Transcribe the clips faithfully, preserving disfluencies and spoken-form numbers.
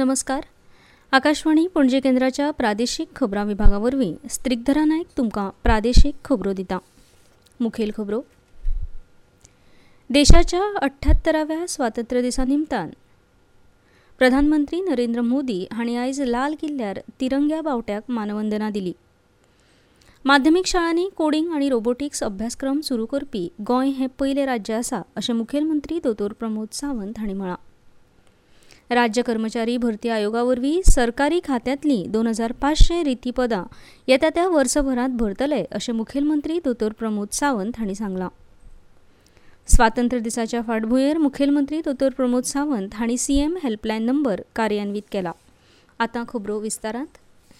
नमस्कार. आकाशवाणी पणजी केंद्राच्या प्रादेशीक खबरां विभागावरवीं स्त्रिगधरा नायक तुमकां प्रादेशीक खबरो दिता. मुखेल खबरो. देशाच्या अठ्ठ्यात्तराव्या स्वातंत्र्य दिसा निमतान प्रधानमंत्री नरेंद्र मोदी हांणी आयज लाल किल्ल्यार तिरंग्या बावट्याक मानवंदना दिली. माध्यमीक शाळांनी कोडिंग आनी रोबोटिक्स अभ्यासक्रम सुरू करपी गोंय हें पयलें राज्य आसा अशें मुखेलमंत्री दोतोर प्रमोद सावंत हांणी म्हळां. राज्य कर्मचारी भरती आयोगा वरवीं सरकारी खात्यांतलीं दोन हजार पांचशे रिती पदां येता त्या वर्सभरांत भरतले अशें मुखेलमंत्री दोतोर प्रमोद सावंत हांणी सांगलां. स्वातंत्र्य दिसाच्या फाटभुंयेर मुखेलमंत्री दोतोर प्रमोद सावंत हांणी सीएम हेल्पलायन नंबर कार्यान्वीत केला. आतां खबरो विस्तारांत.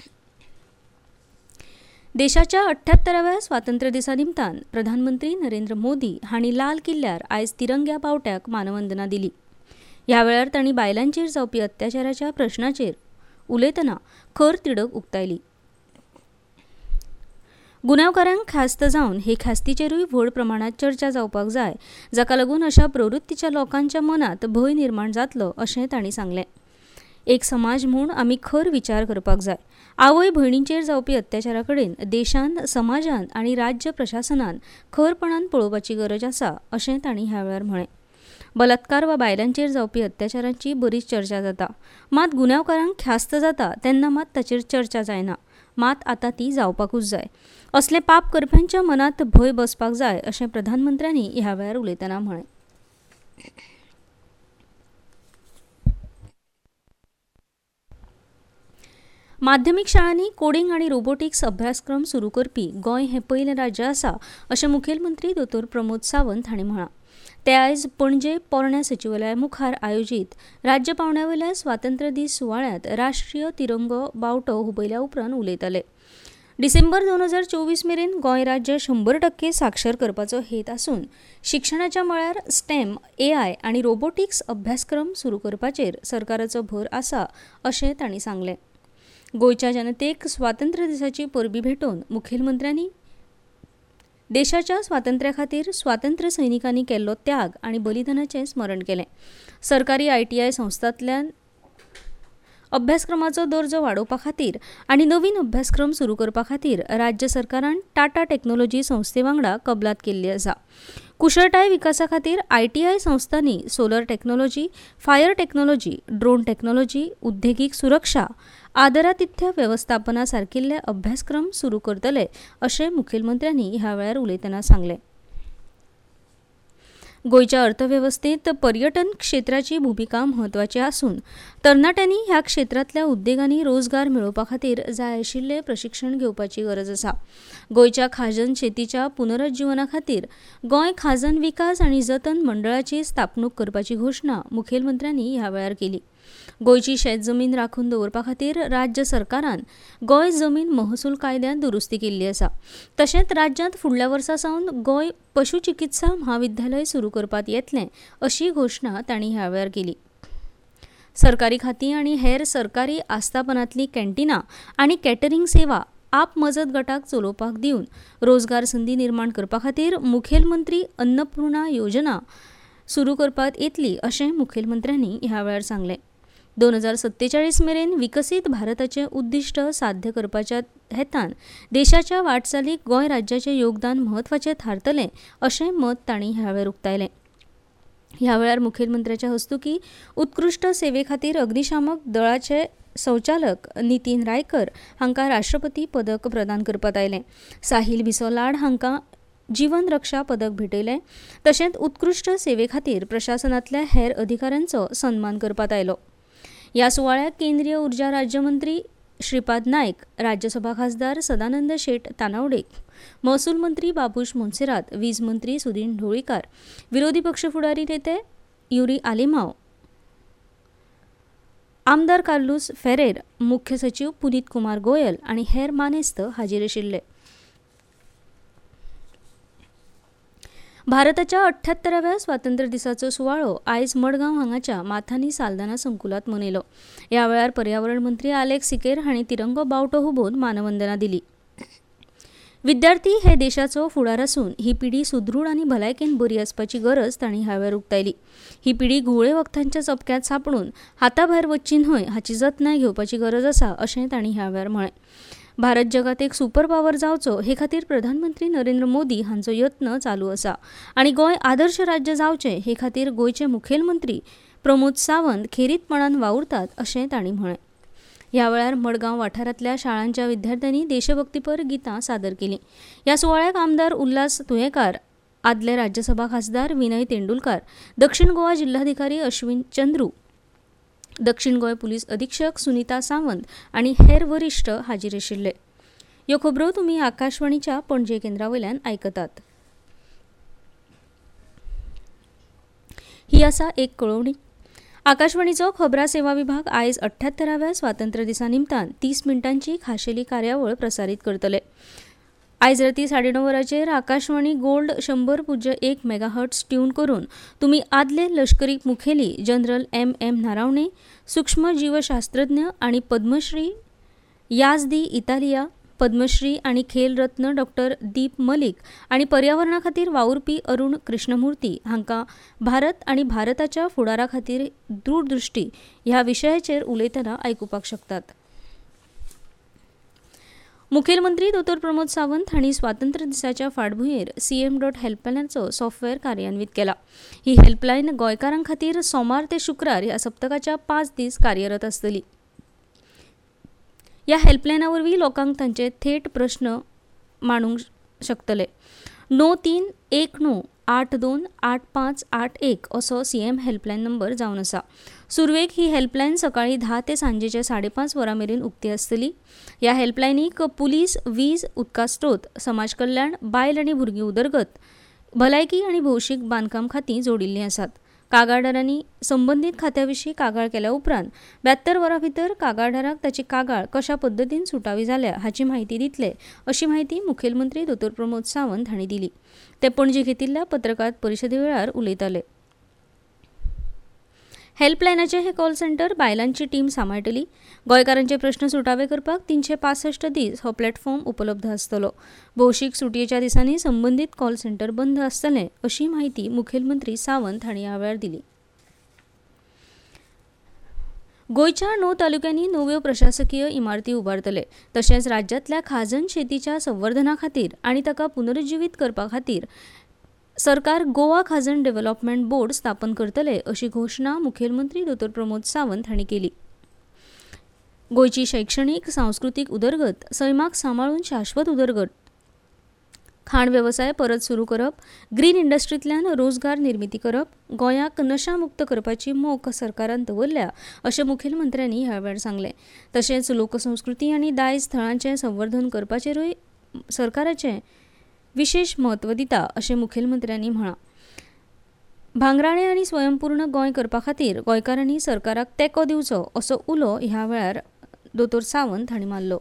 देशाच्या अठ्ठ्यात्तराव्या स्वातंत्र्य दिसा निमतान प्रधानमंत्री नरेंद्र मोदी हांणी लाल किल्ल्यार आयज तिरंग्या बावट्याक मानवंदना दिली. ह्या वेळार तांणी बायलांचेर जावपी अत्याचाराच्या प्रश्नाचेर उलयतना खर तिडक उक्तायली. गुन्यांवकारांक ख्यास्त जावन हे ख्यास्तीचेरूय व्हड प्रमाणात चर्चा जावपाक जाय, जाका लागून अशा प्रवृत्तीच्या लोकांच्या मनात भंय निर्माण जातलो अशें तांणी सांगलें. एक समाज म्हूण आमी खर विचार करपाक जाय. आवय भयणींचेर जावपी अत्याचारा कडेन देशान, समाजान आनी राज्य प्रशासनान खरपणान पळोवपाची गरज आसा अशें तांणी ह्या वेळार म्हळें. बलात्कार वा बायलांचेर जावपी अत्याचारांची बरीच चर्चा जाता, मात गुन्यांवकारांक ख्यास्त जाता तेन्ना मात ताचेर चर्चा जायना. मात आतां ती जावपाकूच जाय. असले पाप करप्यांच्या मनात भंय बसपाक जाय अशें प्रधानमंत्र्यांनी ह्या वेळार उलयतना म्हळें. माध्यमीक शाळांनी कोडिंग आनी रोबोटिक्स अभ्यासक्रम सुरू करपी गोंय हें पयलें राज्य आसा अशें मुखेलमंत्री दोतोर प्रमोद सावंत हांणी म्हळां. ते आयज पणजे पोरण्या सचिवालया मुखार आयोजीत राज्य पावंड्यावयल्या स्वातंत्र्य दीस सुवाळ्यांत राष्ट्रीय तिरंगो बावटो हुबयल्या उपरांत उलयताले. डिसेंबर दोन हजार चोवीस मेरेन गोंय राज्य शंबर टक्के साक्षर करपाचो हेत आसून शिक्षणाच्या मळार स्टेम, एआय आनी रोबोटिक्स अभ्यासक्रम सुरू करपाचेर सरकाराचो भर आसा अशें तांणी सांगलें. गोंयच्या जनतेक स्वातंत्र्य दिसाची परबी भेटोवन मुखेलमंत्र्यांनी देशाच्या स्वातंत्र्या खातीर स्वातंत्र्य सैनिकांनी केल्लो त्याग आनी बलिदानाचें स्मरण केलें. सरकारी आयटीआय संस्थांतल्यान अभ्यासक्रमाचो दर्जो वाडोवपा खातीर आनी नवीन अभ्यासक्रम सुरू करपा खातीर राज्य सरकारान टाटा टेक्नॉलॉजी संस्थे वांगडा कबलात केल्ली आसा. कुशळटाय विकासा खातीर आयटीआय संस्थांनी solar technology, fire technology, drone technology, उद्देगीक सुरक्षा, आदरातिथ्य वेवस्थापना सारकिल्ले अभ्यासक्रम सुरू करतले अशें मुखेलमंत्र्यांनी ह्या वेळार उलयतना सांगलें. गोंयच्या अर्थवेवस्थेंत पर्यटन क्षेत्राची भुमिका म्हत्वाची आसून तरणाट्यांनी ह्या क्षेत्रांतल्या उद्देगांनी रोजगार मेळोवपा खातीर जाय आशिल्लें प्रशिक्षण घेवपाची गरज आसा. गोंयच्या खाजन शेतीच्या पुनरुज्जीवना खातीर गोंय खाजन विकास आनी जतन मंडळाची स्थापणूक करपाची घोशणा मुखेलमंत्र्यांनी ह्या वेळार केली. गोंयची शेतजमीन राखून दवरपा खातीर राज्य सरकारान गोंय जमीन महसूल कायद्यांत दुरुस्ती केल्ली आसा. तशेंच राज्यांत फुडल्या वर्सा सावन गोंय पशुचिकित्सा म्हाविद्यालय सुरू करपात येतलें अशी घोशणा तांणी ह्या वेळार केली. सरकारी खातीं आनी हेर सरकारी आस्थापनांतलीं कॅन्टिनां आनी कॅटरिंग सेवा आप मजत गटाक चलोवपाक दिवन रोजगार संदी निर्माण करपा खातीर मुखेलमंत्री अन्नपूर्णा योजना सुरू करपात येतली अशें मुखेलमंत्र्यांनी ह्या वेळार सांगलें. दोन हजार सत्तेचाळीस मेरेन विकसीत भारताचें उद्दिश्ट साध्य करपाच्या हेतान देशाच्या वाटचालीक गोंय राज्याचें योगदान म्हत्वाचें थारतलें अशें मत तांणी ह्या वेळार उक्तायलें. ह्या वेळार मुखेलमंत्र्याच्या हस्तुकी उत्कृश्ट सेवे खातीर अग्निशामक दळाचे संचालक नितीन रायकर हांकां राष्ट्रपती पदक प्रदान करपात आयलें. साहिल बिसो लाड हांकां जीवन रक्षा पदक भेटयलें. तशेंच उत्कृश्ट सेवे खातीर प्रशासनांतल्या हेर अधिकाऱ्यांचो सन्मान करपात आयलो. ह्या सुवाळ्याक केंद्रीय उर्जा राज्यमंत्री श्रीपाद नायक, राज्यसभा खासदार सदानंद शेट तानावडे, महसूल मंत्री बाबूश मोन्सेरात, वीज मंत्री सुदीन ढवळीकार, विरोधी पक्ष फुडारी नेते युरी आलिमाव, आमदार कार्लूस फेरेर, मुख्य सचिव पुनीत कुमार गोयल आनी हेर मानेस्त हाजीर आशिल्ले. भारताच्या अठ्ठ्यात्तराव्या स्वातंत्र्य दिसाचो सुवाळो आयज मडगांव हांगाच्या माथानी सालदाना संकुलांत मनयलो. ह्या वेळार पर्यावरण मंत्री आलेक्स सिकेर हांणी तिरंगो बावटो हुबोवन मानवंदना दिली. विद्यार्थी हे देशाचो फुडार असून ही पिढी सुदृढ आणि भलायकेन बरी आसपाची गरज तांणी ह्या वेळार उक्तायली. ही पिढी घुवळे वखदांच्या चपक्यात सापडून हाताभायर वच्ची न्हय हाची जतनाय घेवपाची गरज आसा अशें तांणी ह्या वेळार म्हळें. भारत जगात एक सुपर पॉवर जावचो हे खातीर प्रधानमंत्री नरेंद्र मोदी हांचो यत्न चालू आसा आनी गोंय आदर्श राज्य जावचें हे खातीर गोंयचे मुखेलमंत्री प्रमोद सावंत खेरीतपणान वावुरतात अशें तांणी म्हळें. ह्या वेळार मडगांव वाठारांतल्या शाळांच्या विद्यार्थ्यांनी देशभक्तीपर गितां सादर केलीं. ह्या सुवाळ्याक आमदार उल्हास तुयेंकार, आदले राज्यसभा खासदार विनय तेंडुलकार, दक्षिण गोवा जिल्हाधिकारी अश्विन चंद्रू, दक्षिण गोंय पुलीस अधीक्षक सुनीता सावंत आनी हेर वरिश्ठ हाजीर आशिल्ले. ह्यो खबरो तुमी आकाशवाणीच्या पणजे केंद्रावयल्यान आयकतात. ही आसा एक कळोवणी. आकाशवाणीचो खबरां सेवा विभाग आयज अठ्ठ्यात्तराव्या स्वातंत्र्य दिसा निमतान तीस मिनटांची खाशेली कार्यावळ प्रसारीत करतले. आयज राती साडे णव वरांचेर आकाशवाणी गोल्ड शंबर पुज्य एक मेगाहर्ट्स ट्यून करून तुमी आदले लष्करी मुखेली जनरल एम एम नारावणे, सूक्ष्म जीवशास्त्रज्ञ आनी पद्मश्री याझदी इतालिया, पद्मश्री आनी खेल रत्न डॉक्टर दीप मलिक आनी पर्यावरणा खातीर वावुरपी अरुण कृष्णमुर्ती हांकां भारत आनी भारताच्या फुडारा खातीर दूरदृश्टी ह्या विशयाचेर उलयतना आयकुपाक शकतात. मुखेलमंत्री दोतोर प्रमोद सावंत हांणी स्वातंत्र्य दिसाच्या फाटभुंयेर सीएम डॉट हेल्पलायनाचो सॉफ्टवेअर कार्यान्वीत केला. ही हेल्पलायन गोंयकारां खातीर सोमार ते शुक्रार ह्या सप्तकाच्या पांच दीस कार्यरत आसतली. ह्या हेल्पलायना वरवीं लोकांक तांचे थेट प्रस्न मांडूंक शकतले. णव तीन एक णव आठ दोन आठ पांच आठ एक असो सीएम हेल्पलायन नंबर जावन आसा. सुरवेक ही हेल्पलायन सकाळी धा ते सांजेचे साडे पांच वरां मेरेन उक्ती आसतली. ह्या हेल्पलायनीक पुलीस, वीज, उदका स्त्रोत, समाज कल्याण, बायल आनी भुरगीं उदरगत, भलायकी आनी भौशीक बांदकाम खातीं जोडिल्लीं आसात. कागाळदारांनी संबंदीत खात्या विशीं कागाळ केल्या उपरांत ब्यात्तर वरां भितर कागाळदाराक ताची कागाळ कशा पद्दतीन सुटावी जाल्या हाची म्हायती दितले अशी म्हायती मुखेलमंत्री दोतोर प्रमोद सावंत हांणी दिली. ते पणजे घेतिल्ल्या पत्रकार परिशदे वेळार उलयताले. हेल्पलायनाचे हे कॉल सेंटर बायलांची टीम सांबाळटली. गोंयकारांचे प्रश्न सुटावे करपाक तीनशे पासष्ट दीस हो प्लॅटफॉर्म उपलब्ध आसतलो. भौशीक सुटयेच्या दिसांनी संबंदीत कॉल सेंटर बंद आसतले अशी म्हायती मुखेलमंत्री सावंत हांणी ह्या वेळार दिली. गोंयच्या णव तालुक्यांनी नव्यो प्रशासकीय इमारती उबारतले. तशेंच राज्यांतल्या खाजन शेतीच्या संवर्धना खातीर आनी ताका पुनरुज्जीवीत करपा खातीर सरकार गोवा खाजन डेव्हलपमेंट बोर्ड स्थापन करतले अशी घोषणा मुखेलमंत्री दोतोर प्रमोद सावंत हांणी केली. गोंयची शैक्षणीक सांस्कृतीक उदरगत, सैमाक सांबाळून शाश्वत उदरगत, खाण वेवसाय परत सुरू करप, ग्रीन इंडस्ट्रींतल्यान रोजगार निर्मिती करप, गोंयाक नशामुक्त करपाची मोख सरकारान दवरल्या अशें मुखेलमंत्र्यांनी ह्या वेळार सांगलें. तशेंच लोकसंस्कृती आनी दायज थळांचें संवर्धन करपाचेरूय सरकाराचें विशेष म्हत्व दिता अशें मुखेलमंत्र्यांनी म्हळां. भांगराळें आनी स्वयंपूर्ण गोंय करपा खातीर गोंयकारांनी सरकाराक तेंको दिवचो असो उलो ह्या वेळार दोतोर सावंत हांणी मारलो.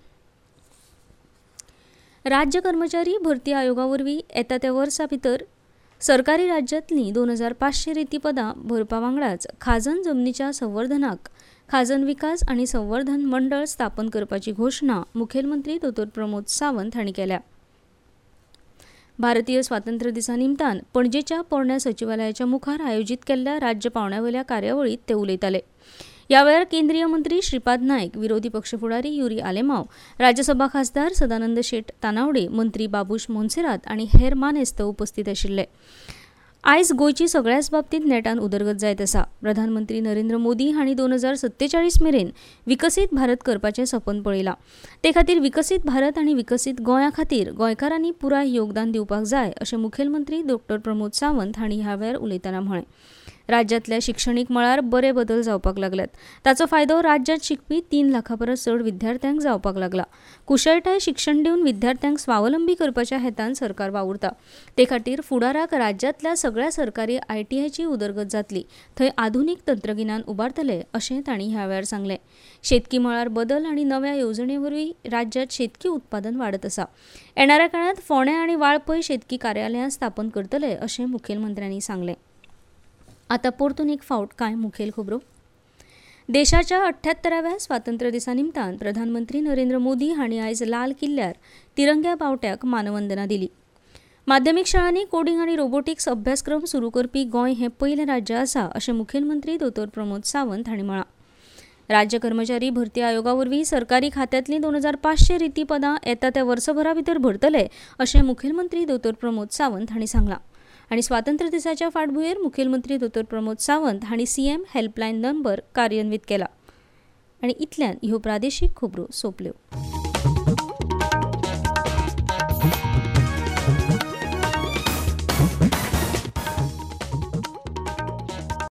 राज्य कर्मचारी भरती आयोगा वरवीं येता त्या वर्सा भितर सरकारी राज्यांतलीं दोन हजार पांचशे रिती पदां भरपा वांगडाच खाजन जमनीच्या संवर्धनाक खाजन विकास आनी संवर्धन मंडळ स्थापन करपाची घोषणा मुखेलमंत्री दोतोर प्रमोद सावंत हांणी केल्या. भारतीय स्वातंत्र्य दिसा निमतान पणजेच्या पोरण्या सचिवालयाच्या मुखार आयोजीत केल्ल्या राज्य पावण्यावेल्या कार्यावळीत ते उलयताले. ह्या वेळार केंद्रीय मंत्री श्रीपाद नायक, विरोधी पक्ष फुडारी युरी आलेमाव, राज्यसभा खासदार सदानंद शेट तानावडे, मंत्री बाबूश मोन्सेरात आनी हेर मानेस्त उपस्थित आशिल्ले. आयज गोंयची सगळ्याच बाबतींत नेटान उदरगत जायत आसा. प्रधानमंत्री नरेंद्र मोदी हांणी दोन हजार सत्तेचाळीस मेरेन विकसीत भारत करपाचें सपन पळयलां. ते खातीर विकसीत भारत आनी विकसीत गोंया खातीर गोंयकारांनी पुराय योगदान दिवपाक जाय अशें मुखेलमंत्री डॉक्टर प्रमोद सावंत हांणी ह्या वेळार उलयतना म्हळें. राज्यांतल्या शिक्षणीक मळार बरे बदल जावपाक लागल्यात. ताचो फायदो राज्यांत शिकपी तीन लाखां परस चड विद्यार्थ्यांक जावपाक लागला. कुशळटाय शिक्षण दिवन विद्यार्थ्यांक स्वावलंबी करपाच्या हेतान सरकार वावुरता. ते खातीर फुडाराक राज्यांतल्या सगळ्या सरकारी आयटीआयची उदरगत जातली. थंय आधुनीक तंत्रगिन्यान उबारतले अशें तांणी ह्या वेळार सांगलें. शेतकी मळार बदल आनी नव्या येवजणे वरवीं राज्यांत शेतकी उत्पादन वाडत आसा. येणाऱ्या काळांत फोंडें आनी वाळपय शेतकी कार्यालयां स्थापन करतले अशें मुखेलमंत्र्यांनी सांगलें. आतां परतून एक फावट कांय मुखेल खबरो. देशाच्या अठ्ठ्यात्तराव्या स्वातंत्र्य दिसा निमतान प्रधानमंत्री नरेंद्र मोदी हांणी आयज लाल किल्ल्यार तिरंग्या बावट्याक मानवंदना दिली. माध्यमीक शाळांनी कोडिंग आनी रोबोटिक्स अभ्यासक्रम सुरू करपी गोंय हें पयलें राज्य आसा अशें मुखेलमंत्री दोतोर प्रमोद सावंत हांणी म्हळां. राज्य कर्मचारी भरती आयोगा वरवीं सरकारी खात्यांतलीं दोन हजार पांचशे रिती पदां येता त्या वर्सभरा भितर भरतले अशें मुखेलमंत्री दोतोर प्रमोद सावंत हांणी सांगलां. आनी स्वातंत्र्य दिसाच्या फाटभुंयेर मुखेलमंत्री दोतोर प्रमोद सावंत हांणी सीएम हेल्पलायन नंबर कार्यान्वीत केला. आनी इतल्यान ह्यो प्रादेशीक खबरो सोंपल्यो.